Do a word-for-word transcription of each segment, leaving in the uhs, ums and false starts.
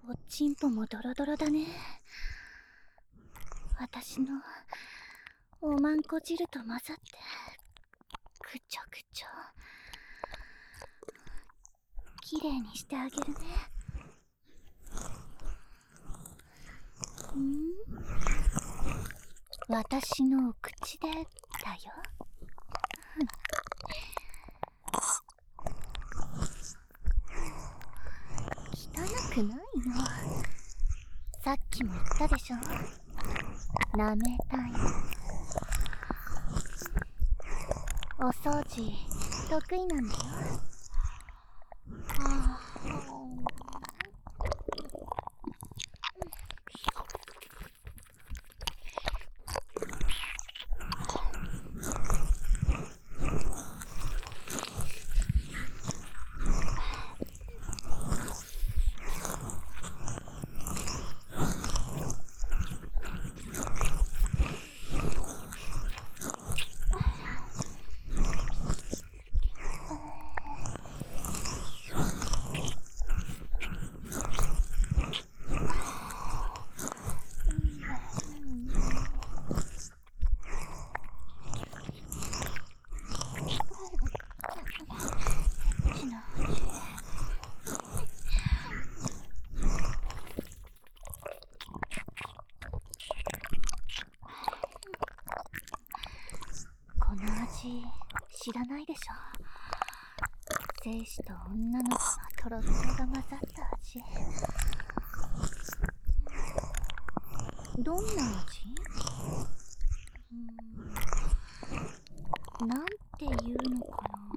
おちんぽもドロドロだね。私のおまんこ汁と混ざってぐちょぐちょ。きれいにしてあげるね。ん？私のお口でだよ。汚くないの。さっきも言ったでしょ。舐めたい。お掃除得意なんだよ。はあ。この味知らないでしょ。精子と女の子のトロトロが混ざった味。どんな味？うーん、なんていうのかな。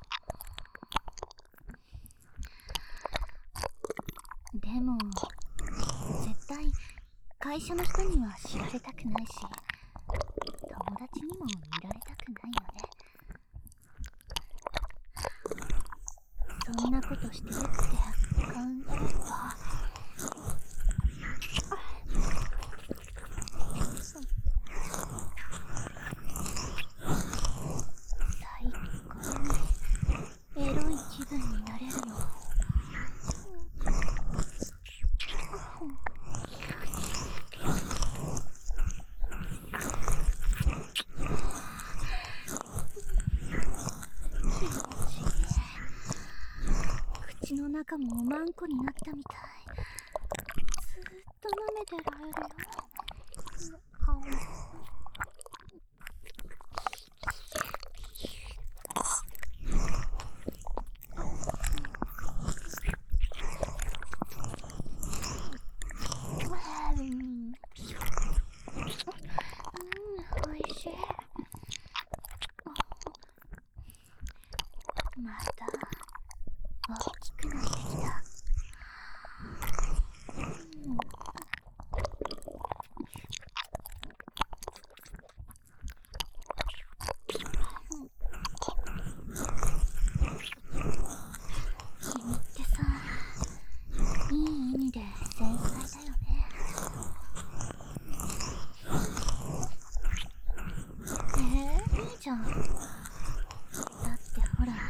でも絶対会社の人には知られたくないし、友達にも見られたくないよね。そんなことしてるって考えれば、最高にエロい気分になれるの。口の中もおまんこになったみたい。ずーっと舐めてられるよ。うん、おいしい。また大きくなってきた。うん、君ってさ、いい意味で繊細だよね。えー、いいじゃん。だってほら、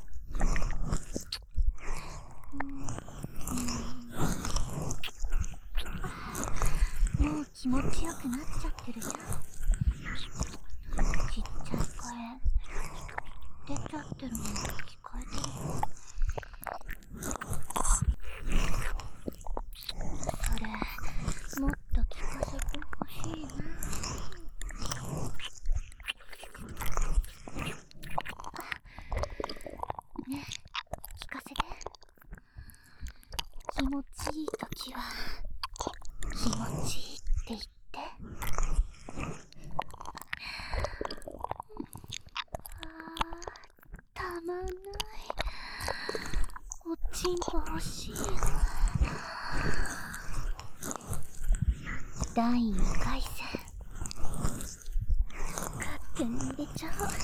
うん、もう気持ちよくなっちゃってるじゃん。ちっちゃい声出ちゃってるの聞こえてるよ。それもっと聞かせてほしいな。ねえ、聞かせて。気持ちいいときは気持ちいいって言って。あー、たまんない。おちんぽ欲しいよ。だいにかい戦、勝手に入れちゃおう。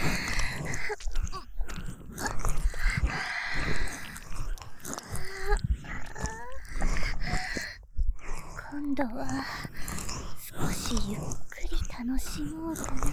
今度は少しゆっくり楽しもうかな。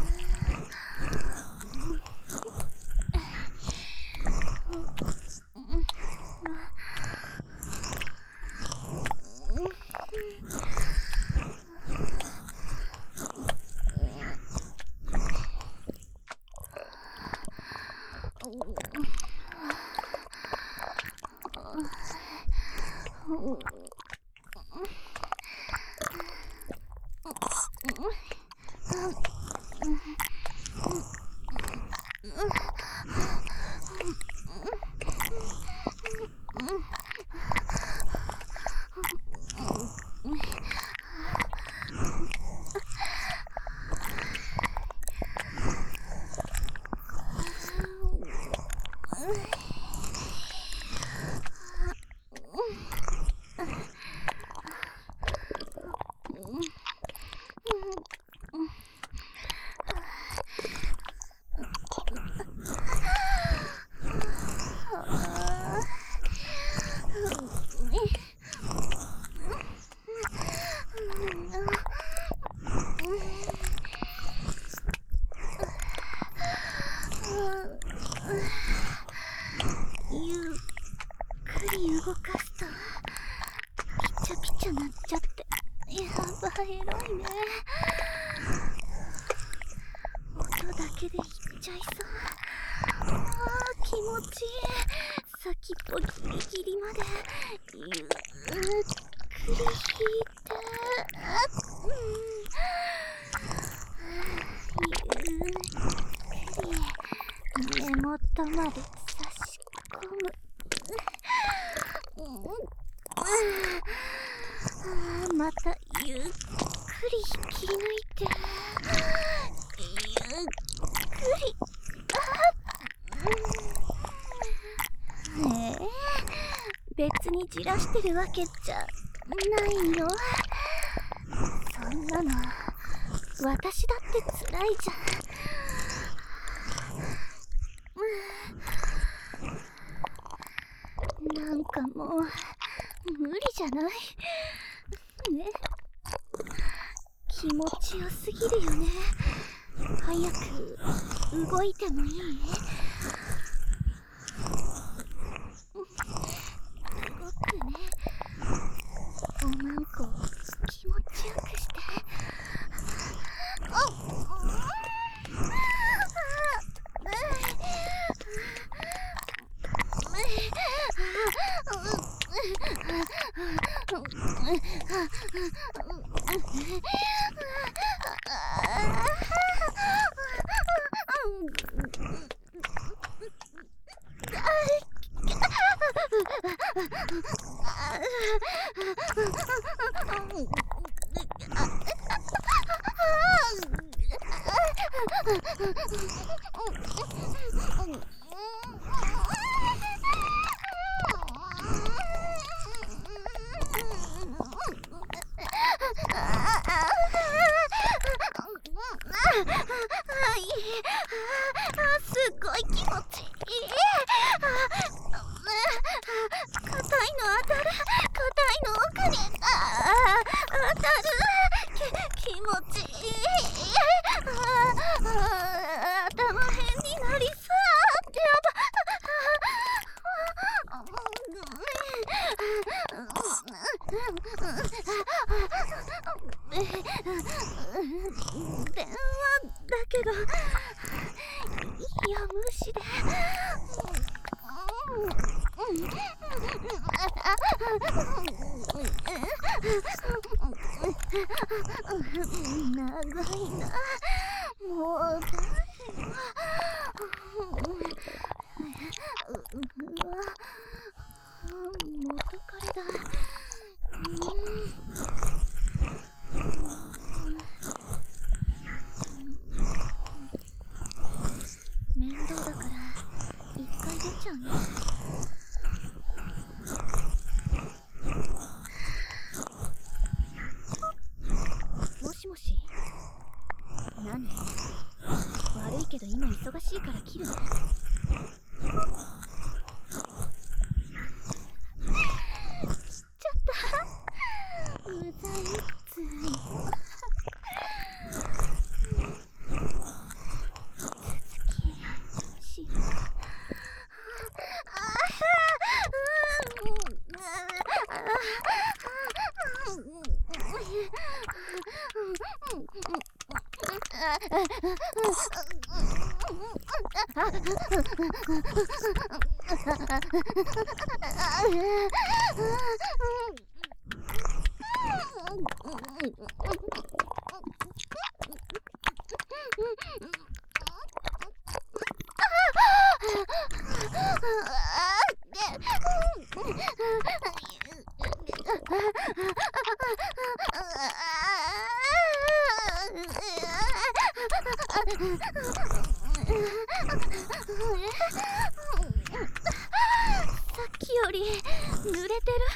ゆっくり動かすとピチャピチャなっちゃって、やばい、エロいね。音だけでいっちゃいそう。あー、気持ちいい。先っぽギリギリまでゆっくり引いて、うん、ゆっくり根元まで差し込む。あー、またゆっくり引き抜いて、ゆっくり、あー、えー、別にじらしてるわけじゃないよ。そんなの私だってつらいじゃん。なんかもう無理じゃないね。気持ちよすぎるよね。早く動いてもいい？動くね。おまんこ気持ちよくして。すっごい気持ちいい。硬いの当たる。硬いの奥にあ当たる。き気持ちいい。ああ頭変になりそう。や電話だけど、いや無視で。長いな。もうだ元彼だ。面倒だから一回出ちゃうね。もしもし。何？悪いけど今忙しいから切るね。うざいっつい。続きしろ。あ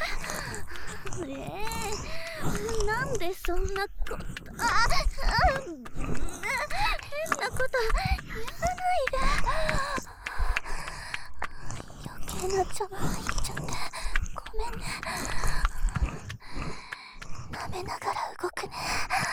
えー、なんでそんなことああ変なこと言わないで。余計な茶葉入っちゃってごめんね。舐めながら動くね。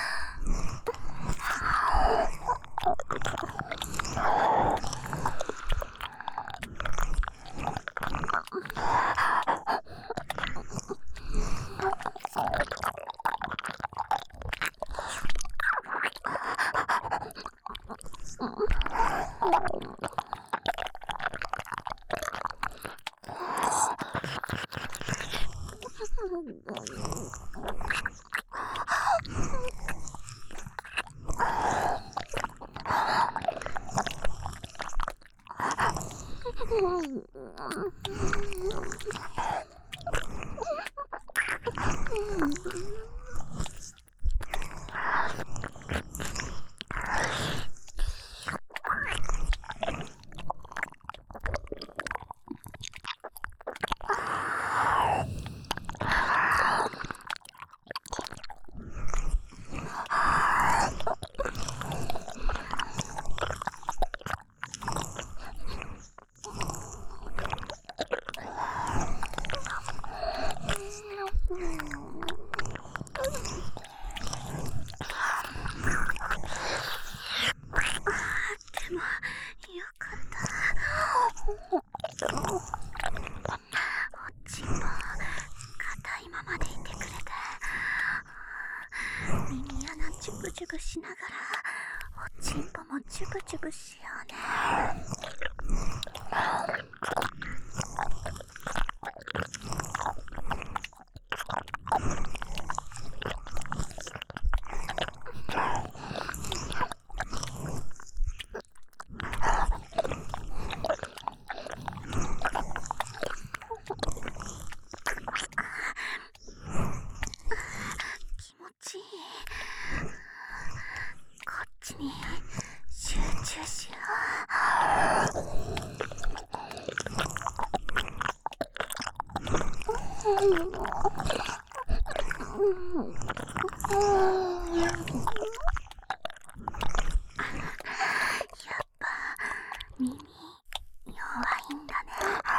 チュクチュクしながらおちんぽもチュクチュクしようね。気持ちいい。こっちに集中しよう。やっぱ耳弱いんだね。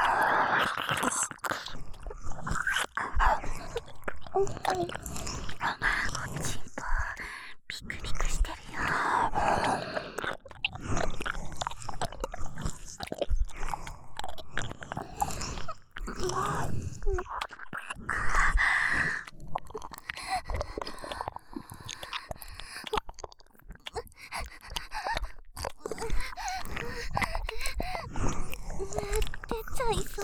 おちんぽピクピクしてるよ。出ちゃいそう。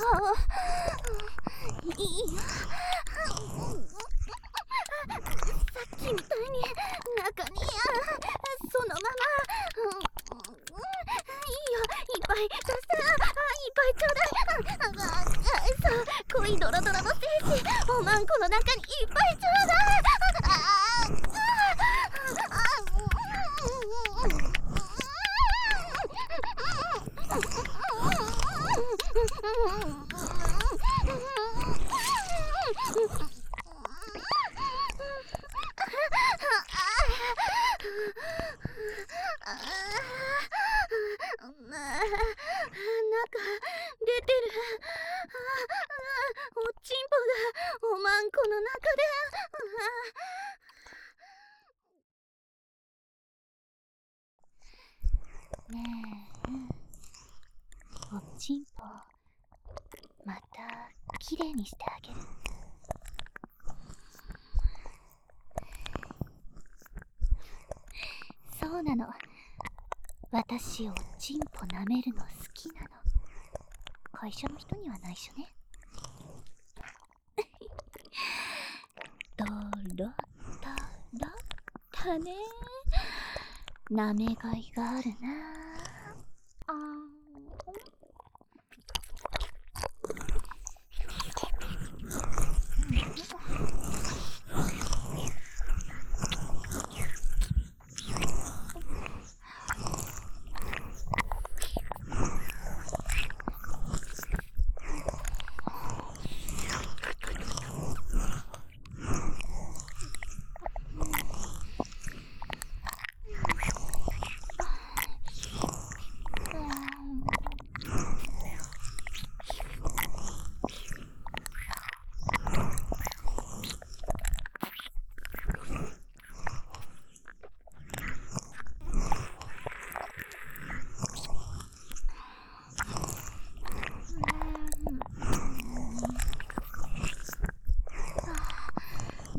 いいよ。さっきみたいに中にそのまま、うん、いいよ、いっぱいささいっぱいちょうだい。あそう濃いドロドロの精子おまんこの中にいっぱいちょうだい。なんか出てる。おちんぽがおまんこの中で。ねえ、おちんぽまたきれいにしてあげる。そうなの、私おちんぽ舐めるの好きなの。会社の人には内緒ね。ドロドロだね。舐めがいがあるなあ。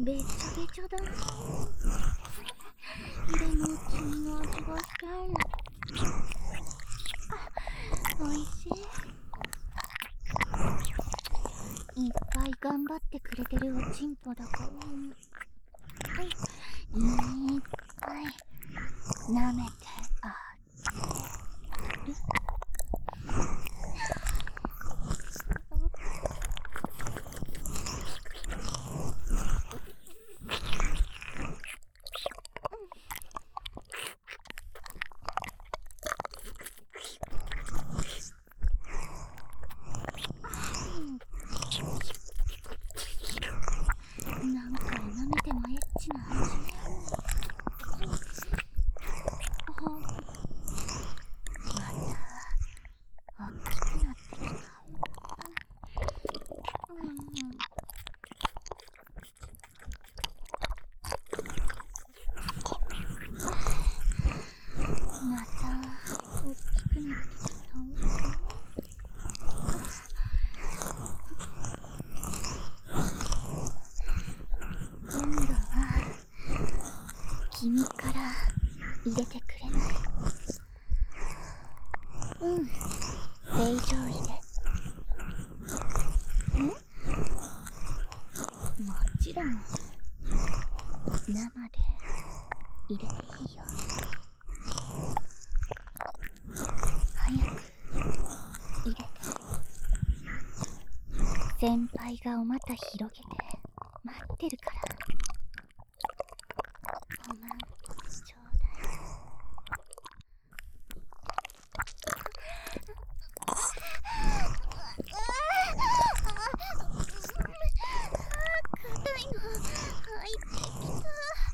べちょべちょだ。でも君の味が深い。おいしい。いっぱい頑張ってくれてるおちんぽだから、いっぱい舐めてあげる。何回舐めてもエッチな味。また大きくなってきた。うんまた大きくなってきた。今度は君から入れてくれない？うん、正常位で。ん？もちろん生で入れていいよ。早く入れて。先輩がお股広げて待ってるから。おまんちょうだい。硬いの入ってきた。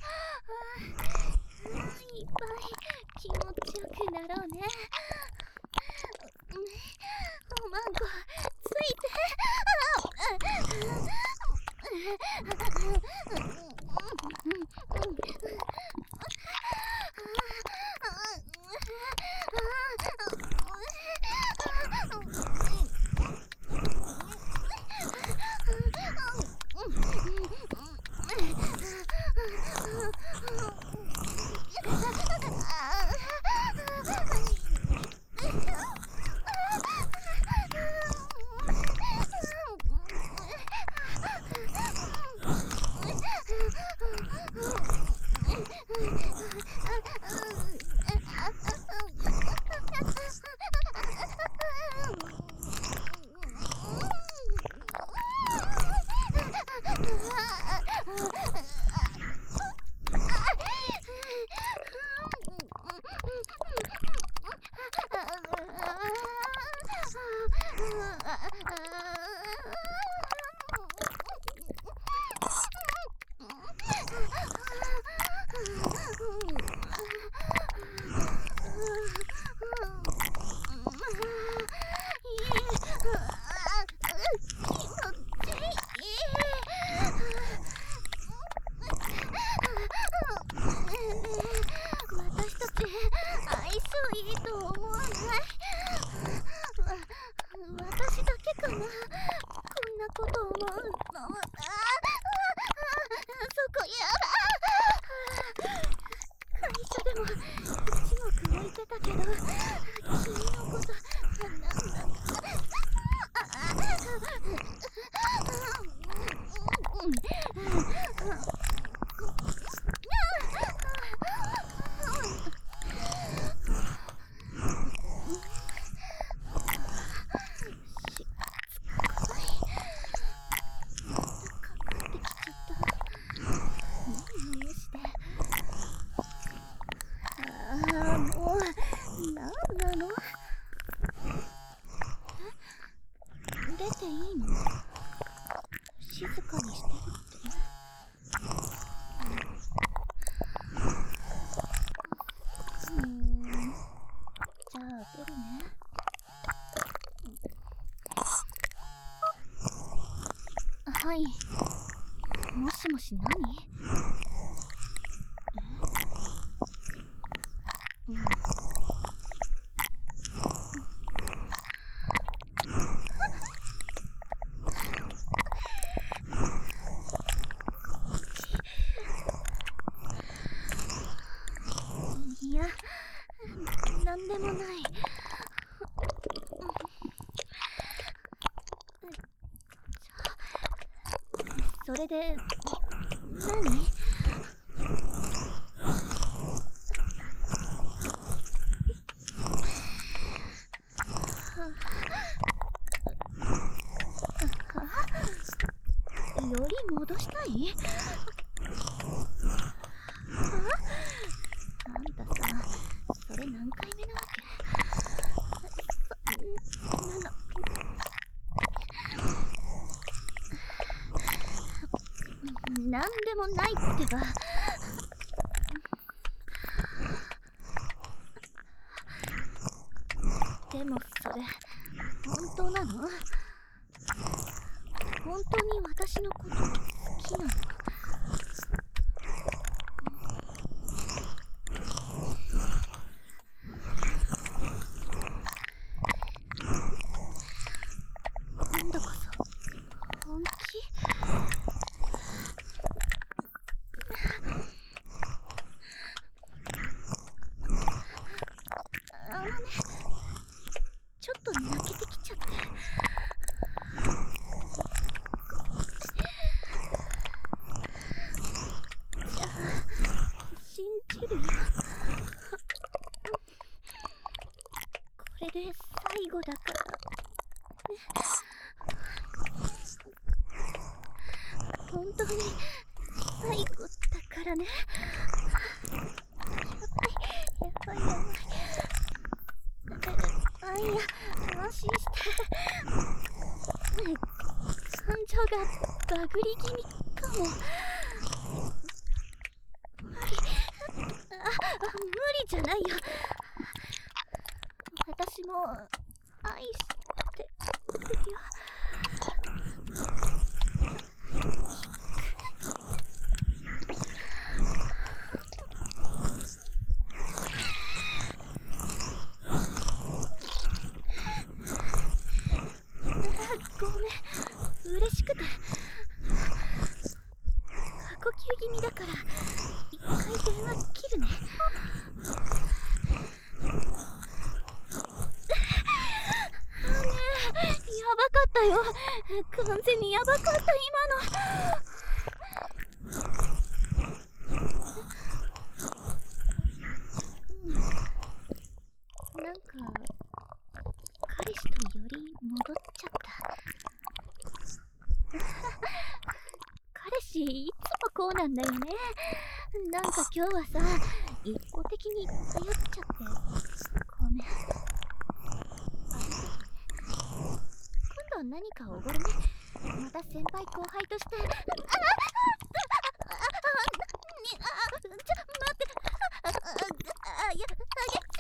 いっぱい気持ちよくなろうね。おまんこついて。私たち相性いいと思わない？私だけかな、こんなこと思うの。あそこやだ。会社でも一目置いてたけど、君のことなんだか。出ていいの？静かにしてるって。うーん、じゃあ出るね。はい、もしもし。何？うん。 それで何？より戻したい？あんたさ、それ何回目なわけ？そんなのなんでもないってば。でもそれ本当なの？本当に私のこと好きなの？今度こそ本気？あのね、ちょっと泣けてきちゃって。じゃあ信じるよ。これで最後だからね。本当に最後だからね。やばいやばいやばい。あ、いや、安心して。感情がバグり気味かも。無理。あ、無理じゃないよ。私も愛してるよ。ごめん、嬉しくて。過呼吸気味だから一回電話切るね。あ、ねえ、やばかったよ。完全にやばかった今の。なんか彼氏とより戻っちゃった。彼氏いつもこうなんだよね。なんか今日はさ、一方的に頼っちゃってごめん。ありがとね。今度何かおごるね。また先輩後輩として。ああああにあちょ待って。あああいやあや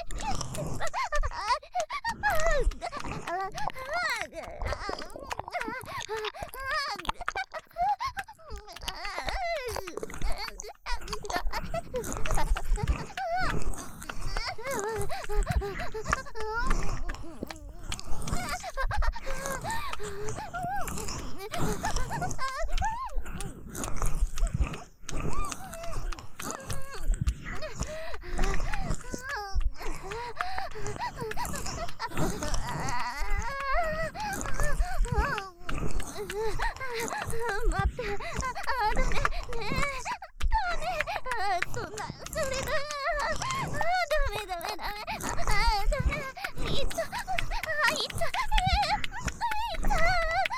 待って、あ、ダメ、ねえ、ダメ、あ、そんな、それだ、あ、ダメダメダメ、あ、ダメ、いった、あ、いった、えー、いった、なんで、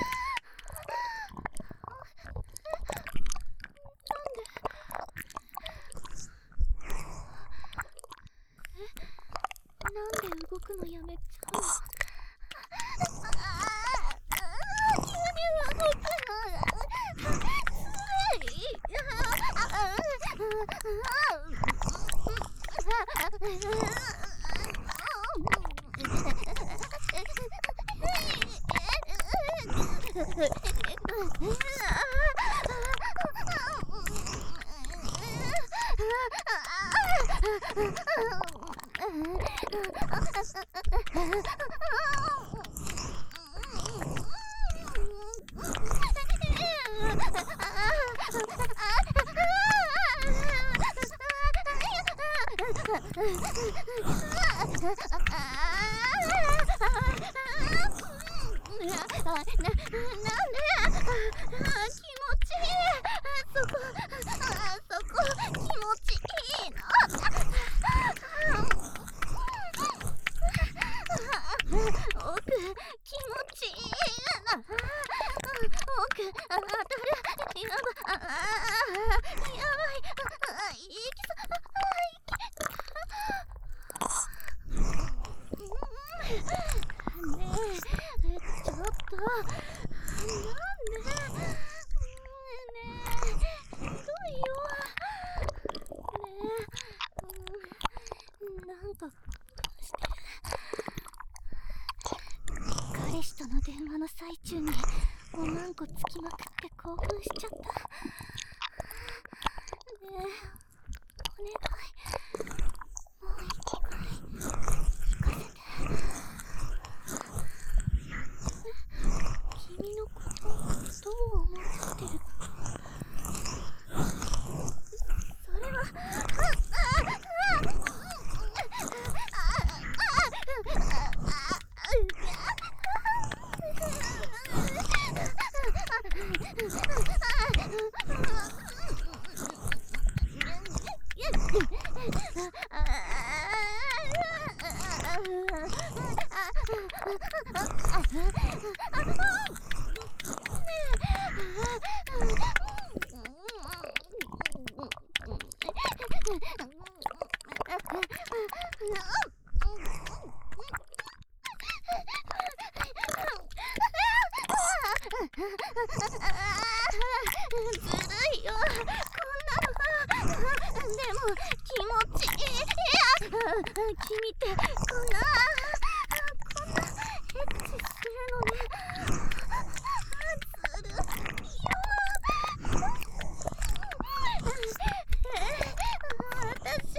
え、なんで動くのやめちゃうの？な、なんで、気持ちいい。 ああ、やばい。あ、いきそう。あ、いき。ねえ、ちょっと。なんで。ねえ、ひどいよ。ねえ、なんかしてる。彼氏との電話の最中におまんこつきまくって興奮しちゃった。ねえ、お願い、もう一回聞かせて。君のことどう思ってる？それはずるいよ、こんなの。でも気持ちいい。いや、君ってこんなこんなエッチするのね。ずるいよ。私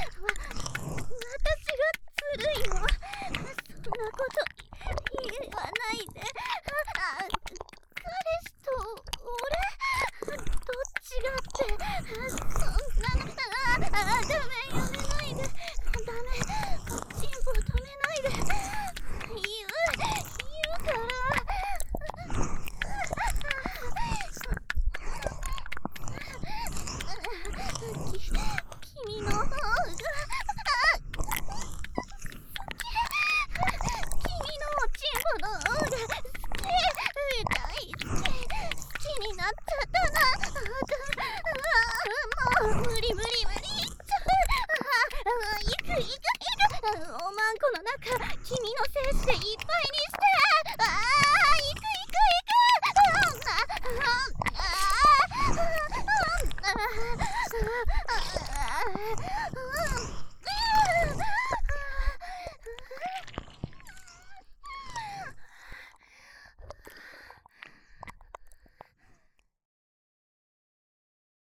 私がずるいの。そんなこと言わないで。あ、彼氏と俺どっちがって。そんなの。ああ、ダメ、やめないで。ダメ、チンポ止めないで。言う言うから。き君の方が君のおちんぽの方が好き。大好き。好きになっちゃったな。あ、もう無理無理無理。あ、行く行く行く。おまんこの中、君の精子でいっぱいにして。